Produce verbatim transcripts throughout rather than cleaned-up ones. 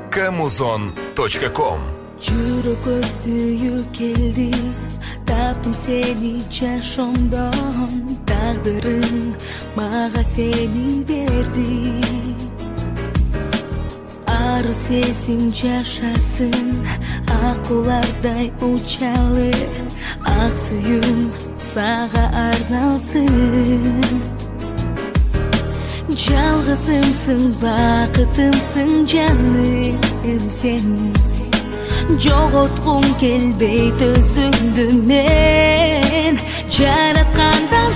камузон точка ком. Жүрөгкө сүйүү келди, таптым сени жашоомдон, тагдырың мага сени берди. Ару сезим жашасын, акулардай учалы, ак сүйүүм сага арналсын. Жалгызымсың, бакытымсың жаным сен. Жоготкум келбейт өзүңдү мен. Жараткандан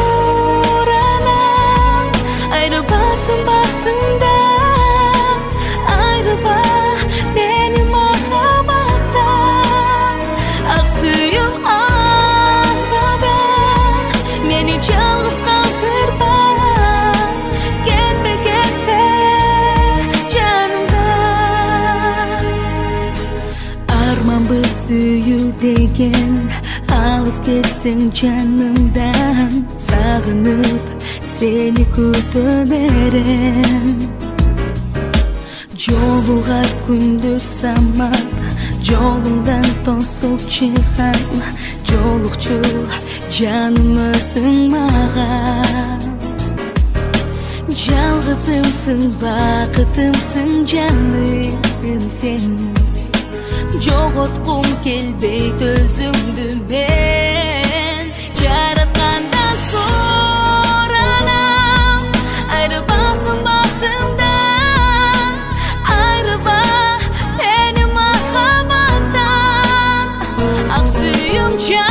суранам, айрылбасын бактыңдан. Айрылба мени махабаттан. Ак сүйүүм аңдабы, мени жалгыз калтырба. Кетпе, кетпе жанымдан. Арманбы сүйүү деген, алыс кетсең жанымдан. Сагынып сени күтө берем. Жолугар күндү самап, жолуңдан тосуп чыгам. Жолукчу жаным өзүң мага. Жалгызымсың, бакытымсың жаным сен. Жоготкум келбейт өзүңдү мен. Жараткандан суранам, айрылбасын бактыңдан. Айрылба мени махабаттан. Ак сүйүүм